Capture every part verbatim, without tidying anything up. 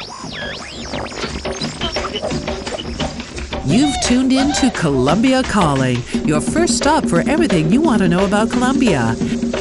You've tuned in to Colombia Calling, your first stop for everything you want to know about Colombia.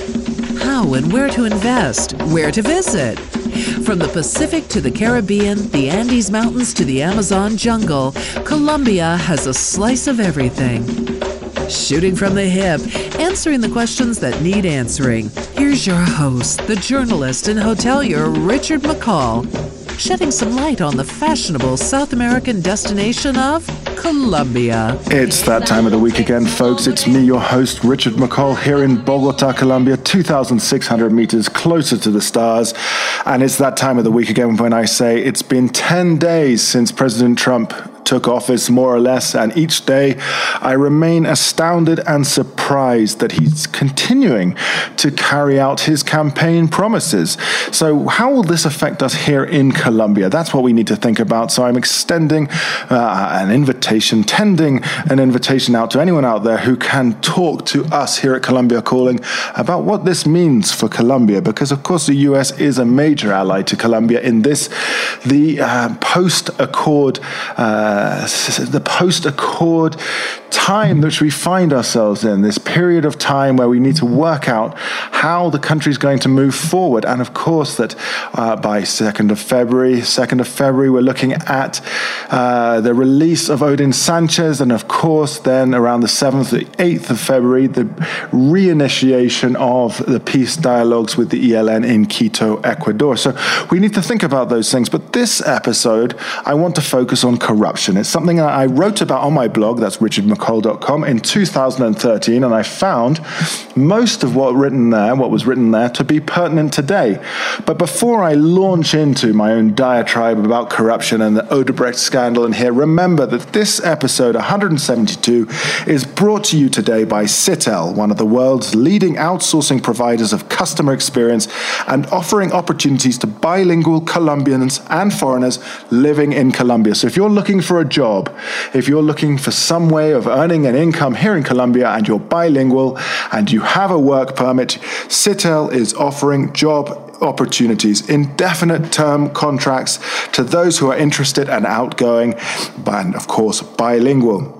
How and where to invest, where to visit. From the Pacific to the Caribbean, the Andes Mountains to the Amazon jungle, Colombia has a slice of everything. Shooting from the hip, answering the questions that need answering. Here's your host, the journalist and hotelier Richard McCall, shedding some light on the fashionable South American destination of Colombia. It's that time of the week again, folks. It's me, your host, Richard McCall, here in Bogota, Colombia, two thousand six hundred meters closer to the stars. And it's that time of the week again when I say it's been ten days since President Trump took office, more or less, and each day I remain astounded and surprised that he's continuing to carry out his campaign promises. So how will this affect us here in Colombia? That's what we need to think about. So I'm extending uh, an invitation, tending an invitation out to anyone out there who can talk to us here at Colombia Calling about what this means for Colombia, because of course the U S is a major ally to Colombia in this, the uh, post-accord uh, Uh, the post-accord time which we find ourselves in, this period of time where we need to work out how the country is going to move forward. And of course that uh, by second of February, second of February, we're looking at uh, the release of Odin Sanchez. And of course, then around the seventh, the eighth of February, the reinitiation of the peace dialogues with the E L N in Quito, Ecuador. So we need to think about those things. But this episode, I want to focus on corruption. It's something that I wrote about on my blog, that's richard mccall dot com, in two thousand thirteen, and I found most of what written there, what was written there, to be pertinent today. But before I launch into my own diatribe about corruption and the Odebrecht scandal in here, remember that this episode one hundred seventy-two is brought to you today by Citel, one of the world's leading outsourcing providers of customer experience and offering opportunities to bilingual Colombians and foreigners living in Colombia. So if you're looking for a job, if you're looking for some way of earning an income here in Colombia and you're bilingual and you have a work permit, Citel is offering job opportunities, indefinite term contracts to those who are interested and outgoing, and of course bilingual.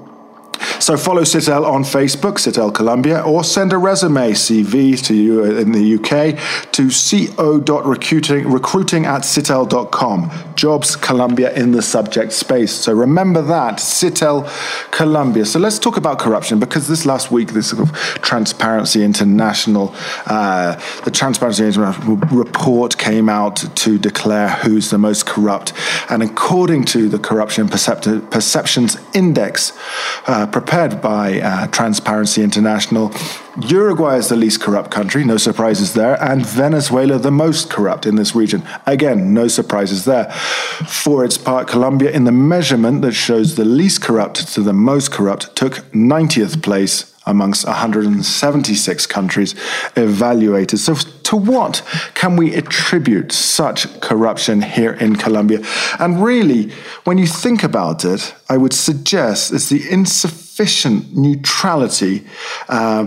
So follow Citel on Facebook, Citel Colombia, or send a resume, C V, to you in the U K to co.recruiting recruiting at citel dot com. Jobs Colombia in the subject space. So remember that, Citel Colombia. So let's talk about corruption, because this last week, this sort of Transparency International, uh, the Transparency International report came out to declare who's the most corrupt. And according to the Corruption Percept- Perceptions Index, uh, prepared by uh, Transparency International, Uruguay is the least corrupt country, no surprises there, and Venezuela the most corrupt in this region. Again, no surprises there. For its part, Colombia, in the measurement that shows the least corrupt to the most corrupt, took ninetieth place amongst one hundred seventy-six countries evaluated. So to what can we attribute such corruption here in Colombia? And really, when you think about it, I would suggest it's the insufficient neutrality uh,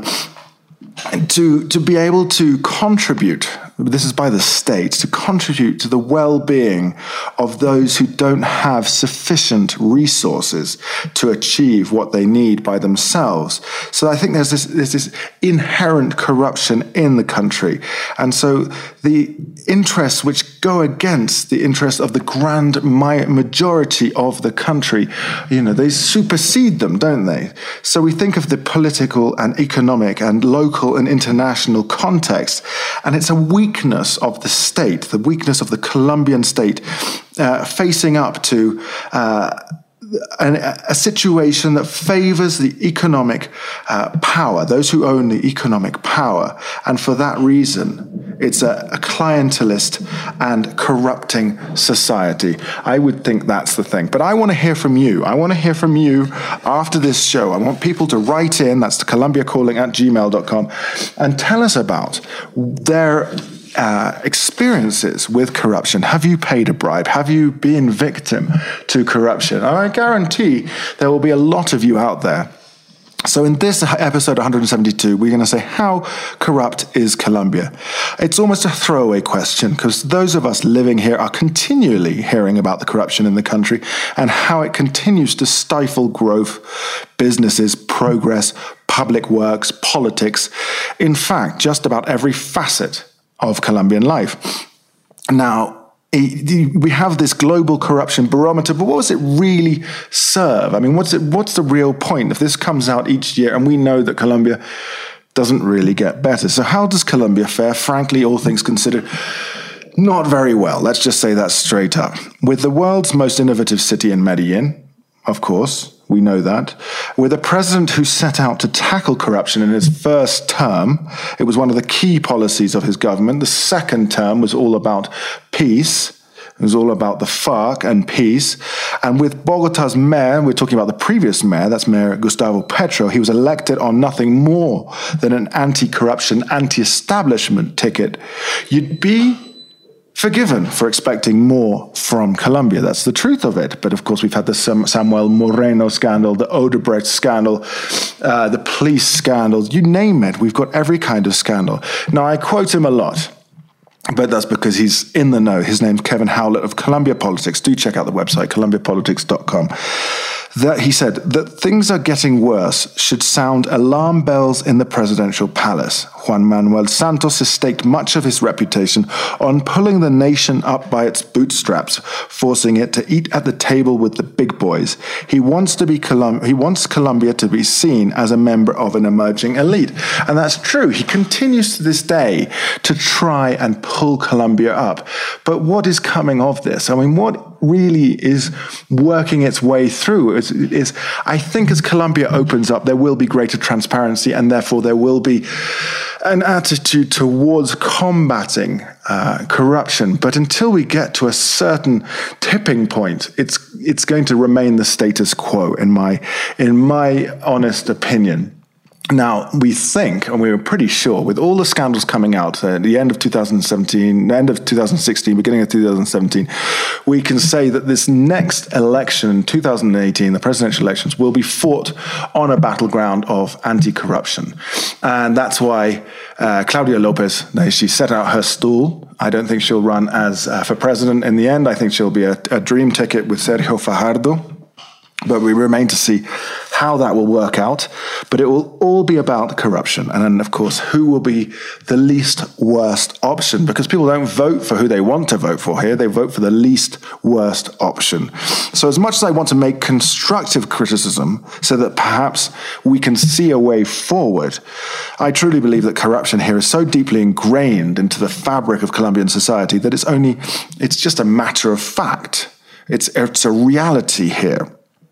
to, to be able to contribute, this is by the state, to contribute to the well-being of those who don't have sufficient resources to achieve what they need by themselves. So I think there's this, there's this inherent corruption in the country. And so the interests which go against the interests of the grand majority of the country, you know, they supersede them, don't they? So we think of the political and economic and local and international context, and it's a weakness of the state, the weakness of the Colombian state, uh, facing up to uh, an, a situation that favors the economic uh, power, those who own the economic power, and for that reason, it's a, a clientelist and corrupting society. I would think that's the thing. But I want to hear from you. I want to hear from you after this show. I want people to write in, that's Colombia Calling at gmail dot com, and tell us about their Uh, experiences with corruption. Have you paid a bribe? Have you been victim to corruption? And I guarantee there will be a lot of you out there So in this episode one hundred seventy-two, we're going to say, how corrupt is Colombia? It's almost a throwaway question because those of us living here are continually hearing about the corruption in the country and how it continues to stifle growth, businesses, progress, public works, politics. In fact, just about every facet of Colombian life. Now, we have this global corruption barometer, but what does it really serve? I mean, what's it, what's the real point? If this comes out each year and we know that Colombia doesn't really get better. So how does Colombia fare? Frankly, all things considered, not very well. Let's just say that straight up. With the world's most innovative city in Medellin, of course, we know that. With a president who set out to tackle corruption in his first term, it was one of the key policies of his government. The second term was all about peace. It was all about the FARC and peace. And with Bogota's mayor, we're talking about the previous mayor, that's Mayor Gustavo Petro, he was elected on nothing more than an anti-corruption, anti-establishment ticket. You'd be forgiven for expecting more from Colombia. That's the truth of it. But of course, we've had the Samuel Moreno scandal, the Odebrecht scandal, uh, the police scandals, you name it. We've got every kind of scandal. Now, I quote him a lot, but that's because he's in the know. His name's Kevin Howlett of Colombia Politics. Do check out the website, columbia politics dot com. That he said that things are getting worse should sound alarm bells in the presidential palace. Juan Manuel Santos has staked much of his reputation on pulling the nation up by its bootstraps, forcing it to eat at the table with the big boys. He wants to be Colum- he wants Colombia to be seen as a member of an emerging elite. And that's true. He continues to this day to try and pull Colombia up. But what is coming of this? I mean, what really is working its way through is, is I think as Colombia opens up, there will be greater transparency, and therefore there will be an attitude towards combating uh, corruption. But until we get to a certain tipping point, it's it's going to remain the status quo, in my in my honest opinion. Now, we think, and we were pretty sure, with all the scandals coming out at the end of two thousand seventeen, end of two thousand sixteen, beginning of two thousand seventeen, we can say that this next election, two thousand eighteen, the presidential elections, will be fought on a battleground of anti-corruption. And that's why uh, Claudia Lopez, she set out her stool. I don't think she'll run as uh, for president in the end. I think she'll be a, a dream ticket with Sergio Fajardo. But we remain to see how that will work out. But it will all be about corruption. And then, of course, who will be the least worst option? Because people don't vote for who they want to vote for here. They vote for the least worst option. So as much as I want to make constructive criticism so that perhaps we can see a way forward, I truly believe that corruption here is so deeply ingrained into the fabric of Colombian society that it's only, it's just a matter of fact. It's, it's a reality here.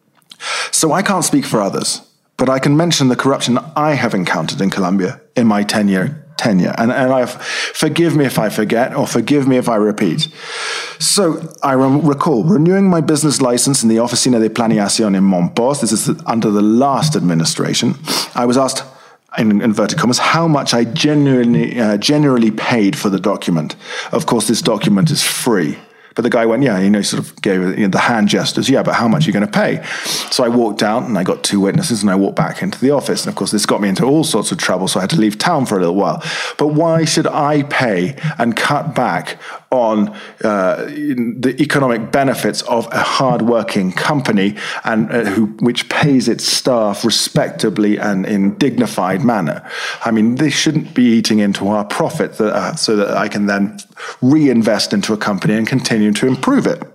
So I can't speak for others, but I can mention the corruption I have encountered in Colombia in my ten-year tenure. And, and I've, forgive me if I forget, or forgive me if I repeat. So I re- recall renewing my business license in the Oficina de Planeación in Monpós. This is the, under the last administration. I was asked, in inverted commas, how much I genuinely, uh, generally paid for the document. Of course, this document is free. But the guy went, yeah, you know, sort of gave you know, the hand gestures. Yeah, but how much are you going to pay? So I walked out and I got two witnesses and I walked back into the office. And of course, this got me into all sorts of trouble. So I had to leave town for a little while. But why should I pay and cut back on uh, the economic benefits of a hardworking company and uh, who which pays its staff respectably and in dignified manner? I mean, they shouldn't be eating into our profit that, uh, so that I can then reinvest into a company and continue to improve it.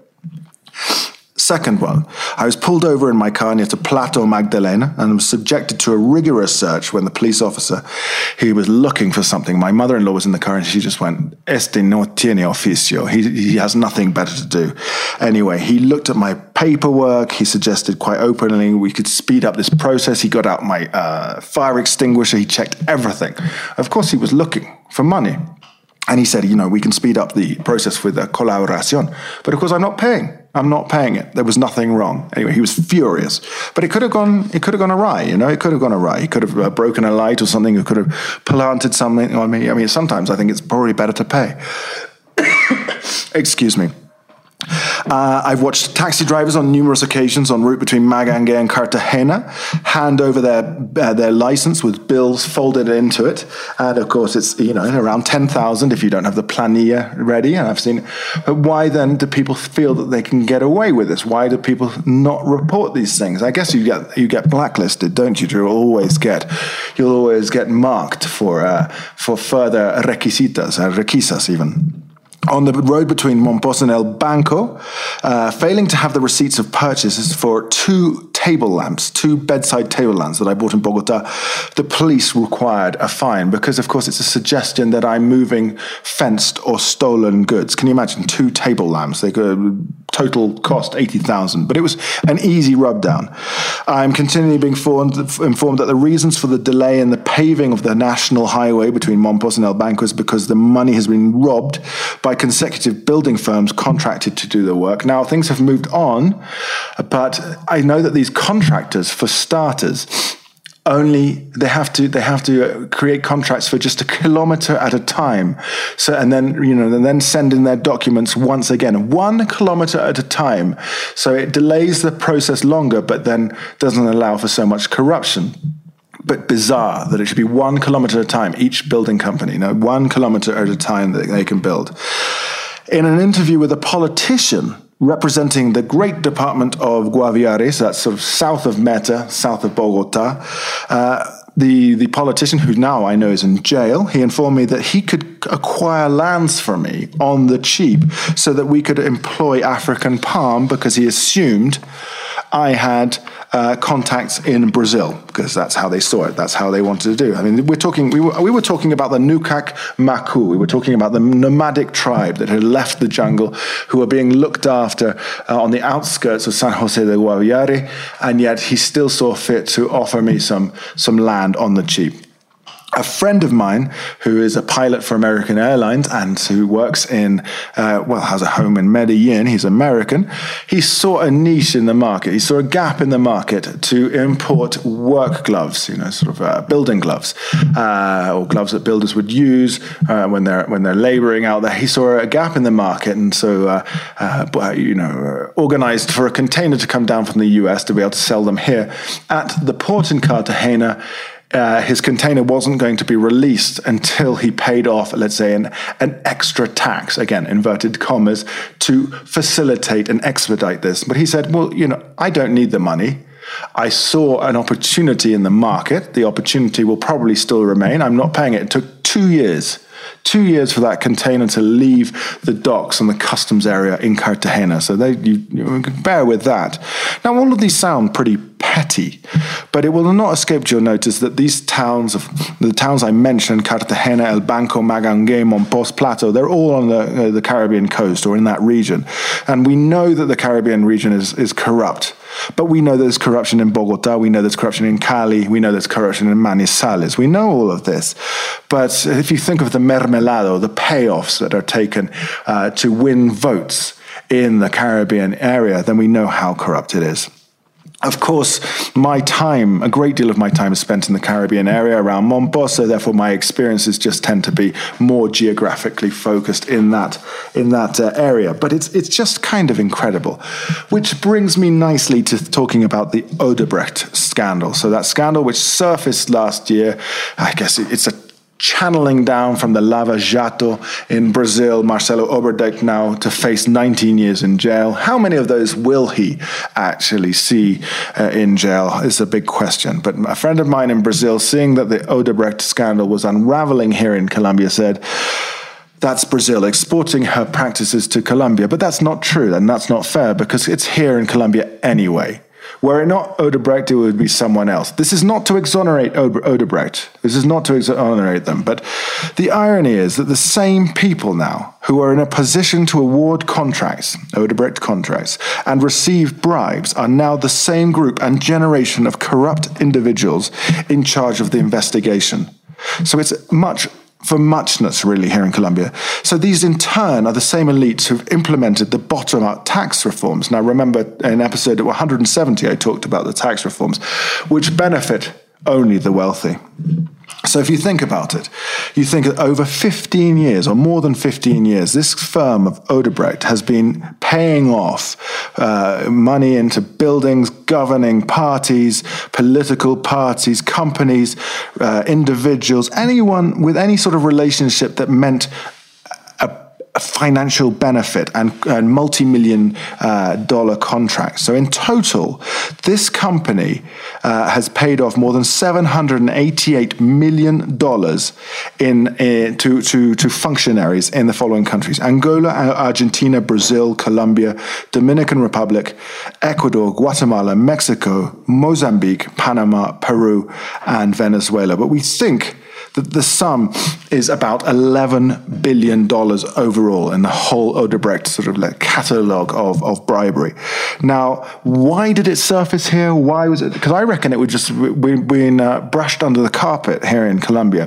Second one, I was pulled over in my car near to Plato Magdalena and was subjected to a rigorous search when the police officer, he was looking for something. My mother-in-law was in the car and she just went, este no tiene oficio. He, he has nothing better to do. Anyway, he looked at my paperwork. He suggested quite openly we could speed up this process. He got out my uh, fire extinguisher. He checked everything. Of course, he was looking for money. And he said, you know, we can speed up the process with a colaboración. But of course, I'm not paying. I'm not paying it. There was nothing wrong. Anyway, he was furious. But it could have gone, it could have gone awry, you know, it could have gone awry. He could have uh, broken a light or something. He could have planted something on me. I mean, sometimes I think it's probably better to pay. Excuse me. Uh, I've watched taxi drivers on numerous occasions en route between Magangue and Cartagena hand over their uh, their license with bills folded into it. And of course, it's, you know, around ten thousand if you don't have the planilla ready. And I've seen, but why then do people feel that they can get away with this? Why do people not report these things? I guess you get you get blacklisted, don't you? You'll always get you'll always get marked for uh, for further requisitas, uh, requisas even. On the road between Mompox and El Banco, uh, failing to have the receipts of purchases for two table lamps, two bedside table lamps that I bought in Bogota, the police required a fine because, of course, it's a suggestion that I'm moving fenced or stolen goods. Can you imagine two table lamps? They could total cost eighty thousand, but it was an easy rub down. I'm continually being informed, informed that the reasons for the delay in the paving of the national highway between Mompox and El Banco is because the money has been robbed by consecutive building firms contracted to do the work. Now, things have moved on, but I know that these contractors, for starters, only they have to they have to create contracts for just a kilometer at a time. So and then you know and then send in their documents once again, one kilometer at a time. So it delays the process longer, but then doesn't allow for so much corruption. But bizarre that it should be one kilometer at a time, each building company, you know, one kilometer at a time that they can build. In an interview with a politician representing the great department of Guaviare, so that's sort of south of Meta, south of Bogota, uh, the, the politician, who now I know is in jail, he informed me that he could acquire lands for me on the cheap so that we could employ African palm because he assumed I had uh, contacts in Brazil because that's how they saw it. That's how they wanted to do. I mean, we're talking. We were we were talking about the Nukak Maku. We were talking about the nomadic tribe that had left the jungle, who were being looked after uh, on the outskirts of San Jose de Guaviare, and yet he still saw fit to offer me some some land on the cheap. A friend of mine who is a pilot for American Airlines and who works in, uh, well, has a home in Medellin, he's American, he saw a niche in the market. He saw a gap in the market to import work gloves, you know, sort of uh, building gloves, uh, or gloves that builders would use uh, when they're when they're laboring out there. He saw a gap in the market, and so, uh, uh, you know, organized for a container to come down from the U S to be able to sell them here at the port in Cartagena. Uh, his container wasn't going to be released until he paid off, let's say, an, an extra tax, again, inverted commas, to facilitate and expedite this. But he said, well, you know, I don't need the money. I saw an opportunity in the market. The opportunity will probably still remain. I'm not paying it. It took two years. Two years for that container to leave the docks and the customs area in Cartagena. So they, you, you bear with that. Now, all of these sound pretty petty, but it will not escape your notice that these towns, of the towns I mentioned, Cartagena, El Banco, Magangue, Mompox, Plato, they're all on the, uh, the Caribbean coast or in that region. And we know that the Caribbean region is, is corrupt. But we know there's corruption in Bogota, we know there's corruption in Cali, we know there's corruption in Manizales. We know all of this. But if you think of the mermelado, the payoffs that are taken uh, to win votes in the Caribbean area, then we know how corrupt it is. Of course, my time, a great deal of my time is spent in the Caribbean area around Mompox, so therefore my experiences just tend to be more geographically focused in that in that uh, area. But it's it's just kind of incredible, which brings me nicely to talking about the Odebrecht scandal. So that scandal which surfaced last year, I guess it's a channeling down from the Lava Jato in Brazil, Marcelo Odebrecht now to face nineteen years in jail. How many of those will he actually see uh, in jail is a big question. But a friend of mine in Brazil, seeing that the Odebrecht scandal was unraveling here in Colombia, said, that's Brazil exporting her practices to Colombia. But that's not true, and that's not fair, because it's here in Colombia anyway. Were it not Odebrecht, it would be someone else. This is not to exonerate Odebrecht. This is not to exonerate them. But the irony is that the same people now who are in a position to award contracts, Odebrecht contracts, and receive bribes are now the same group and generation of corrupt individuals in charge of the investigation. So it's much for muchness, really, here in Colombia. So these, in turn, are the same elites who've implemented the bottom-up tax reforms. Now, remember, in episode one hundred seventy, I talked about the tax reforms, which benefit only the wealthy. So if you think about it, you think that over fifteen years or more than fifteen years, this firm of Odebrecht has been paying off uh, money into buildings, governing parties, political parties, companies, uh, individuals, anyone with any sort of relationship that meant a financial benefit and, and multi-million uh, dollar contracts. So in total, this company uh, has paid off more than seven hundred eighty-eight million dollars in uh, to, to, to functionaries in the following countries: Angola, Argentina, Brazil, Colombia, Dominican Republic, Ecuador, Guatemala, Mexico, Mozambique, Panama, Peru, and Venezuela. But we think that the sum is about eleven billion dollars overall in the whole Odebrecht sort of like catalogue of, of bribery. Now, why did it surface here? Why was it? Because I reckon it would just been uh, brushed under the carpet here in Colombia,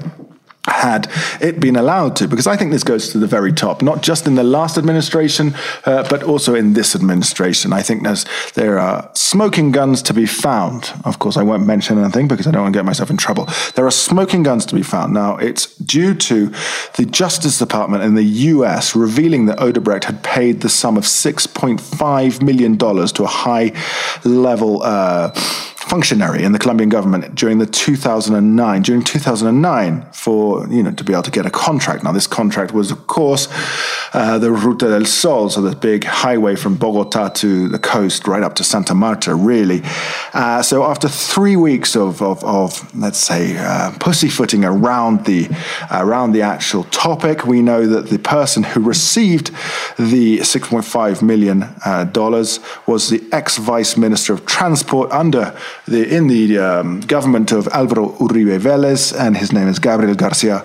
had it been allowed to, because I think this goes to the very top, not just in the last administration, uh, but also in this administration. I think there's there are smoking guns to be found. Of course, I won't mention anything because I don't want to get myself in trouble. There are smoking guns to be found. Now, it's due to the Justice Department in the U S revealing that Odebrecht had paid the sum of six point five million dollars to a high-level uh, functionary in the Colombian government during the two thousand nine, during two thousand nine for, you know, to be able to get a contract. Now, this contract was, of course, uh, the Ruta del Sol, so the big highway from Bogota to the coast, right up to Santa Marta, really. Uh, so after three weeks of, of, of let's say, uh, pussyfooting around the, around the actual topic, we know that the person who received the six point five million dollars uh, was the ex-vice minister of transport under The, in the um, government of Álvaro Uribe Vélez, and his name is Gabriel García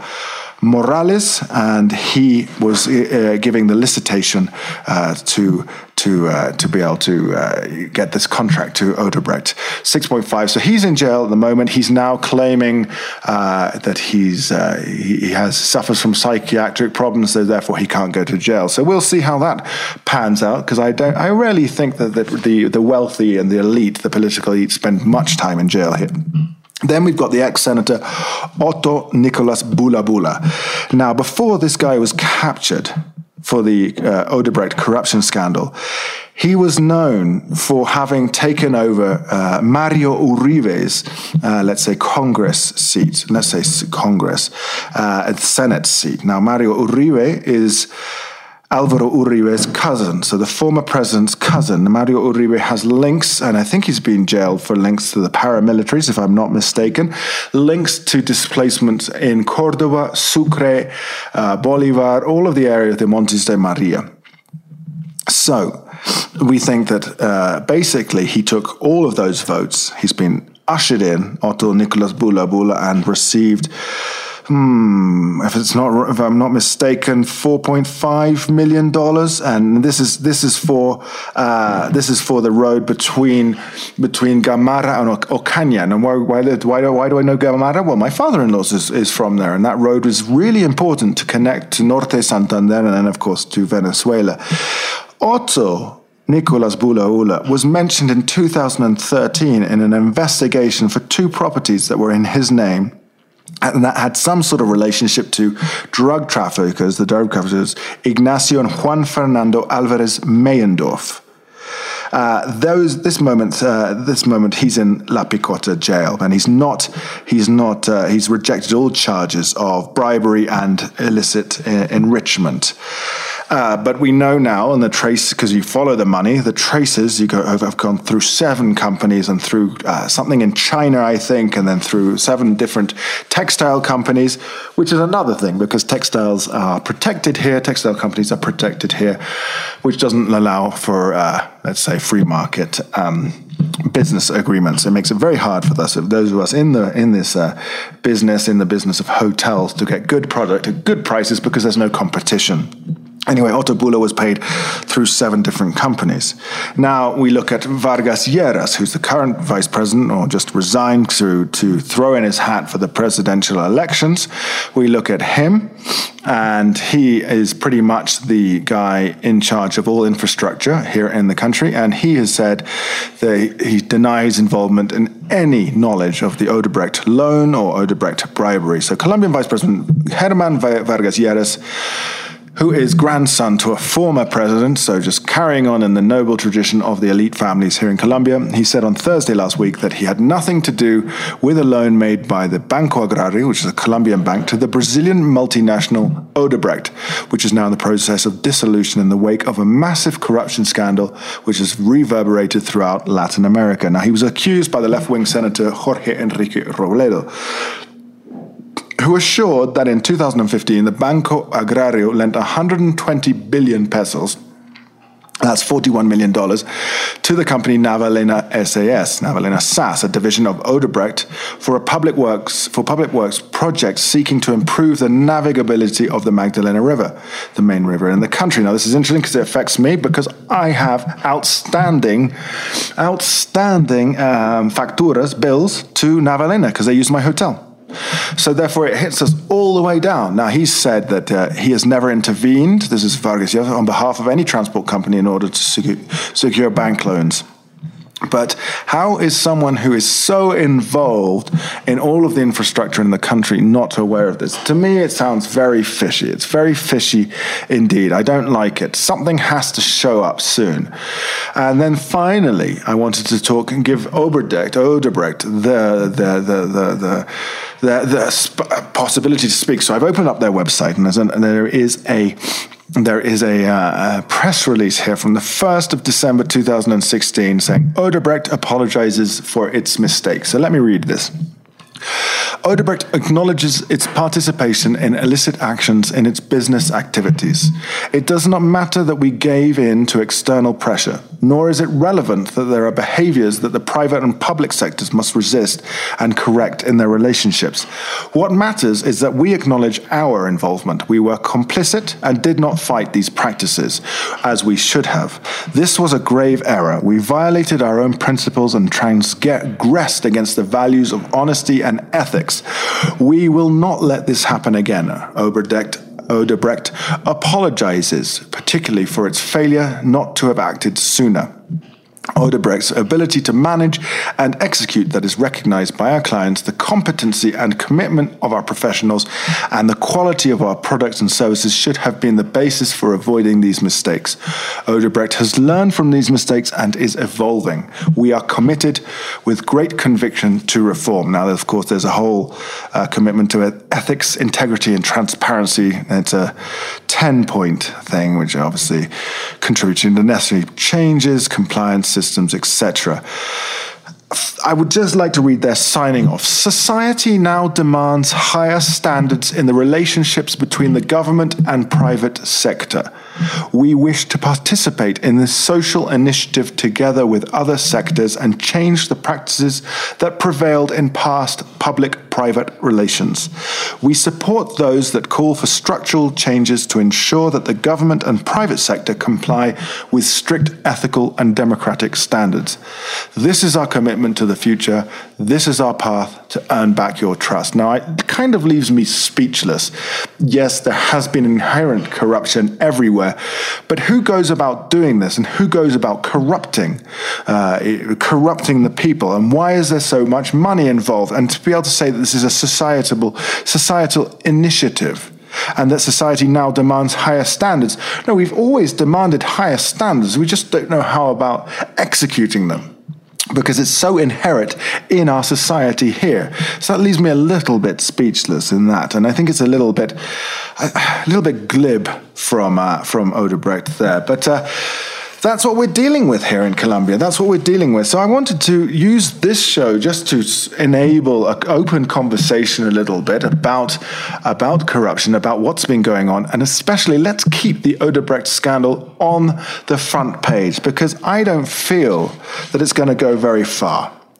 Morales, and he was uh, giving the licitation uh, to to uh, to be able to uh, get this contract to Odebrecht. six point five. So he's in jail at the moment. He's now claiming uh, that he's uh, he has suffers from psychiatric problems, so therefore he can't go to jail. So we'll see how that pans out, because I don't I rarely think that the, the the wealthy and the elite, the political elite, spend much time in jail here. Then we've got the ex-senator Otto Nicolas Bula Bula. Now, before this guy was captured for the uh, Odebrecht corruption scandal, he was known for having taken over uh, Mario Uribe's, uh, let's say, Congress seat. Let's say Congress, uh, Senate seat. Now, Mario Uribe is Álvaro Uribe's cousin, so the former president's cousin. Mario Uribe has links, and I think he's been jailed for links to the paramilitaries, if I'm not mistaken, links to displacement in Córdoba, Sucre, uh, Bolivar, all of the area of the Montes de Maria. So we think that uh, basically he took all of those votes. He's been ushered in, Otto Nicolas Bula Bula, and received, Hmm, if it's not, if I'm not mistaken, four point five million dollars, and this is this is for uh, this is for the road between between Gamarra and Ocaña. And why why why do why do I know Gamarra? Well, my father-in-law is is from there, and that road was really important to connect to Norte Santander and then, of course, to Venezuela. Otto Nicolas Bula Bula was mentioned in two thousand thirteen in an investigation for two properties that were in his name, and that had some sort of relationship to drug traffickers, the drug traffickers, Ignacio and Juan Fernando Alvarez Meyendorf. Uh, those this moment, uh, this moment, he's in La Picota jail, and he's not, he's not, uh, he's rejected all charges of bribery and illicit uh, enrichment. Uh, but we know now, and the trace, because you follow the money, the traces, you go, have gone through seven companies and through uh, something in China, I think, and then through seven different textile companies, which is another thing, because textiles are protected here, textile companies are protected here, which doesn't allow for, uh, let's say, free market um, business agreements. It makes it very hard for us, those of us in the in this uh, business, in the business of hotels, to get good product at good prices because there's no competition. Anyway, Otto Bühler was paid through seven different companies. Now we look at Vargas Lleras, who's the current vice president, or just resigned to, to throw in his hat for the presidential elections. We look at him, and he is pretty much the guy in charge of all infrastructure here in the country. And he has said that he denies involvement in any knowledge of the Odebrecht loan or Odebrecht bribery. So Colombian Vice President Germán Vargas Lleras, who is grandson to a former president, so just carrying on in the noble tradition of the elite families here in Colombia. He said on Thursday last week that he had nothing to do with a loan made by the Banco Agrario, which is a Colombian bank, to the Brazilian multinational Odebrecht, which is now in the process of dissolution in the wake of a massive corruption scandal, which has reverberated throughout Latin America. Now, he was accused by the left-wing Senator Jorge Enrique Robledo, who assured that in two thousand fifteen, the Banco Agrario lent one hundred twenty billion pesos, that's forty-one million dollars, to the company Navalena S A S, Navalena S A S, a division of Odebrecht, for a public works for public works project seeking to improve the navigability of the Magdalena River, the main river in the country. Now, this is interesting because it affects me, because I have outstanding, outstanding um, facturas, bills to Navalena, because they use my hotel. So therefore, it hits us all the way down. Now, he said that uh, he has never intervened, this is Vargas Lleras, on behalf of any transport company in order to secure, secure bank loans. But how is someone who is so involved in all of the infrastructure in the country not aware of this? To me, it sounds very fishy. It's very fishy indeed. I don't like it. Something has to show up soon. And then finally, I wanted to talk and give Odebrecht, Odebrecht the the the the the, the, the sp- possibility to speak. So I've opened up their website, and, there's an, and there is a There is a, uh, a press release here from the first of December two thousand sixteen saying Odebrecht apologizes for its mistakes. So let me read this. Odebrecht acknowledges its participation in illicit actions in its business activities. It does not matter that we gave in to external pressure, nor is it relevant that there are behaviors that the private and public sectors must resist and correct in their relationships. What matters is that we acknowledge our involvement. We were complicit and did not fight these practices, as we should have. This was a grave error. We violated our own principles and transgressed against the values of honesty and ethics. We will not let this happen again. Odebrecht, Odebrecht apologizes, particularly for its failure not to have acted sooner. Odebrecht's ability to manage and execute that is recognized by our clients, the competency and commitment of our professionals, and the quality of our products and services should have been the basis for avoiding these mistakes. Odebrecht has learned from these mistakes and is evolving. We are committed with great conviction to reform. Now, of course, there's a whole uh, commitment to ethics, integrity, and transparency. It's a ten-point thing, which obviously contributes to the necessary changes, compliance systems, et cetera. I would just like to read their signing off. Society now demands higher standards in the relationships between the government and private sector. We wish to participate in this social initiative together with other sectors and change the practices that prevailed in past public-private relations. We support those that call for structural changes to ensure that the government and private sector comply with strict ethical and democratic standards. This is our commitment to the future. This is our path to earn back your trust. Now, it kind of leaves me speechless. Yes, there has been inherent corruption everywhere, but who goes about doing this, and who goes about corrupting, uh, corrupting the people, and why is there so much money involved? And to be able to say that this is a societal, societal initiative, and that society now demands higher standards. No, we've always demanded higher standards. We just don't know how about executing them, because it's so inherent in our society here. So that leaves me a little bit speechless in that, and I think it's a little bit, a little bit glib from uh, from Odebrecht there. But uh, that's what we're dealing with here in Colombia. That's what we're dealing with. So I wanted to use this show just to enable an open conversation a little bit about, about corruption, about what's been going on, and especially let's keep the Odebrecht scandal on the front page, because I don't feel that it's going to go very far.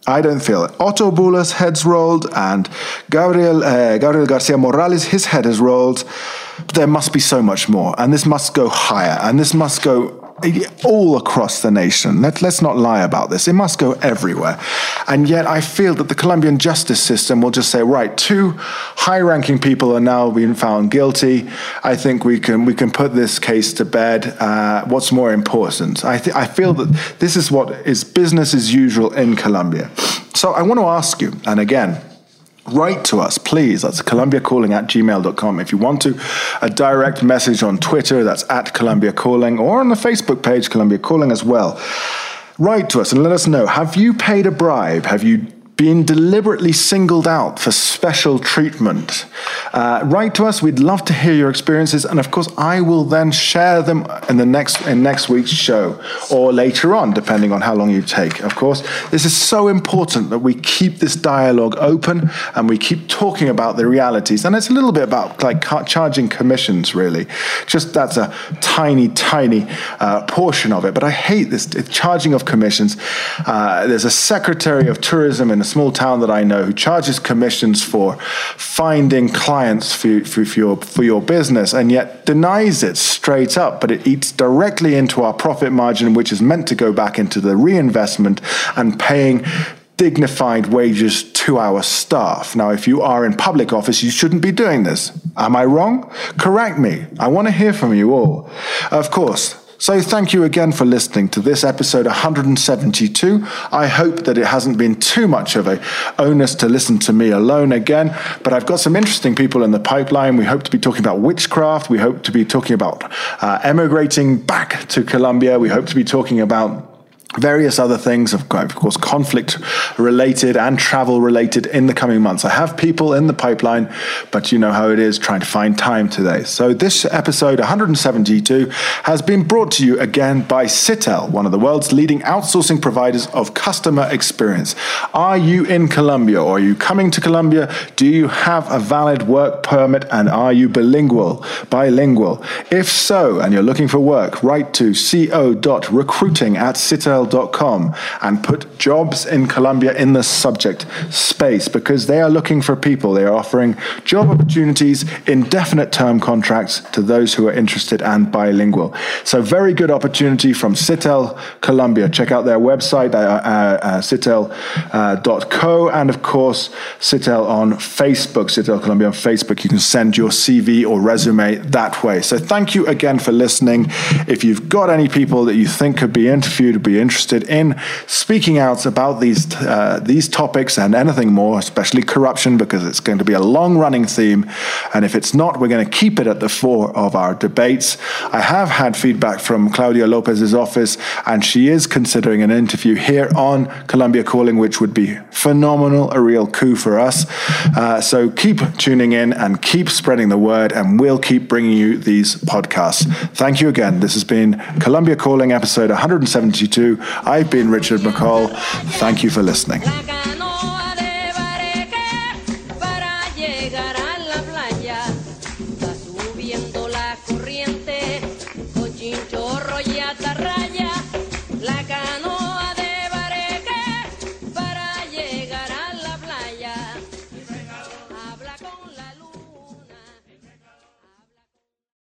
I don't feel it. Otto Buller's head's rolled, and Gabriel uh, Gabriel Garcia Morales, his head is rolled. But there must be so much more, and this must go higher, and this must go all across the nation. Let, let's not lie about this. It must go everywhere. And yet I feel that the Colombian justice system will just say, right, two high-ranking people are now being found guilty. I think we can we can put this case to bed. Uh, what's more important? I, th- I feel that this is what is business as usual in Colombia. So I want to ask you, and again, write to us, please. That's columbia calling at gmail dot com. If you want to, a direct message on Twitter, that's at Columbia Calling, or on the Facebook page, Columbia Calling as well. Write to us and let us know, have you paid a bribe? Have you been deliberately singled out for special treatment? Uh, write to us. We'd love to hear your experiences, and of course I will then share them in the next in next week's show, or later on, depending on how long you take. Of course, this is so important that we keep this dialogue open and we keep talking about the realities. And it's a little bit about like charging commissions, really. Just that's a tiny, tiny uh, portion of it. But I hate this charging of commissions. Uh, there's a Secretary of Tourism in a small town that I know who charges commissions for finding clients for, for, for, your, for your business, and yet denies it straight up, but it eats directly into our profit margin, which is meant to go back into the reinvestment and paying dignified wages to our staff. Now, if you are in public office, you shouldn't be doing this. Am I wrong? Correct me. I want to hear from you all. Of course. So thank you again for listening to this episode one hundred seventy-two. I hope that it hasn't been too much of a onus to listen to me alone again, but I've got some interesting people in the pipeline. We hope to be talking about witchcraft. We hope to be talking about uh, emigrating back to Colombia. We hope to be talking about various other things, of course, conflict related and travel related in the coming months. I have people in the pipeline, but you know how it is trying to find time today. So this episode one hundred seventy-two has been brought to you again by Citel, one of the world's leading outsourcing providers of customer experience. Are you in Colombia, or are you coming to Colombia? Do you have a valid work permit, and are you bilingual? Bilingual? If so, and you're looking for work, write to co.recruiting at citel dot com and put jobs in Colombia in the subject space, because they are looking for people. They are offering job opportunities, indefinite term contracts to those who are interested and bilingual. So very good opportunity from Citel Colombia. Check out their website, uh, uh, uh, citel dot co, and of course Citel on Facebook, Citel Colombia on Facebook. You can send your C V or resume that way. So thank you again for listening. If you've got any people that you think could be interviewed, be interested in speaking out about these uh, these topics and anything more, especially corruption, because it's going to be a long-running theme, and if it's not, we're going to keep it at the fore of our debates. I have had feedback from Claudia Lopez's office, and she is considering an interview here on Columbia Calling, which would be phenomenal, a real coup for us. Uh, so keep tuning in and keep spreading the word, and we'll keep bringing you these podcasts. Thank you again. This has been Columbia Calling, episode one hundred seventy-two. I've been Richard McCall. Thank you for listening.